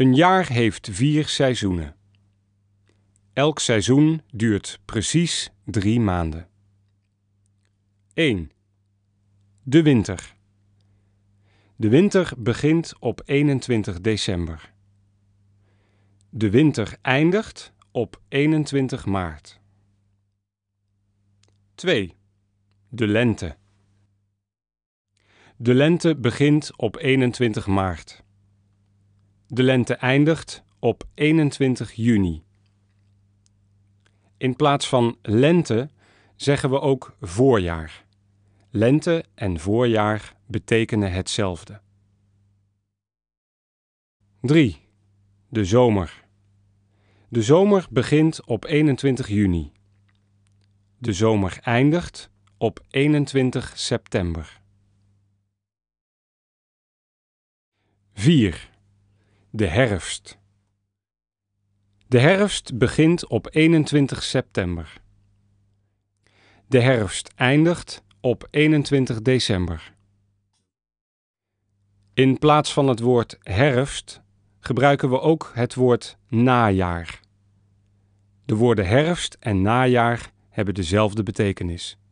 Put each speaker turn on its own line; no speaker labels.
Een jaar heeft 4 seizoenen. Elk seizoen duurt precies 3 maanden. 1. De winter. De winter begint op 21 december. De winter eindigt op 21 maart. 2. De lente. De lente begint op 21 maart. De lente eindigt op 21 juni. In plaats van lente zeggen we ook voorjaar. Lente en voorjaar betekenen hetzelfde. 3. De zomer. De zomer begint op 21 juni. De zomer eindigt op 21 september. 4. De herfst. De herfst begint op 21 september. De herfst eindigt op 21 december. In plaats van het woord herfst gebruiken we ook het woord najaar. De woorden herfst en najaar hebben dezelfde betekenis.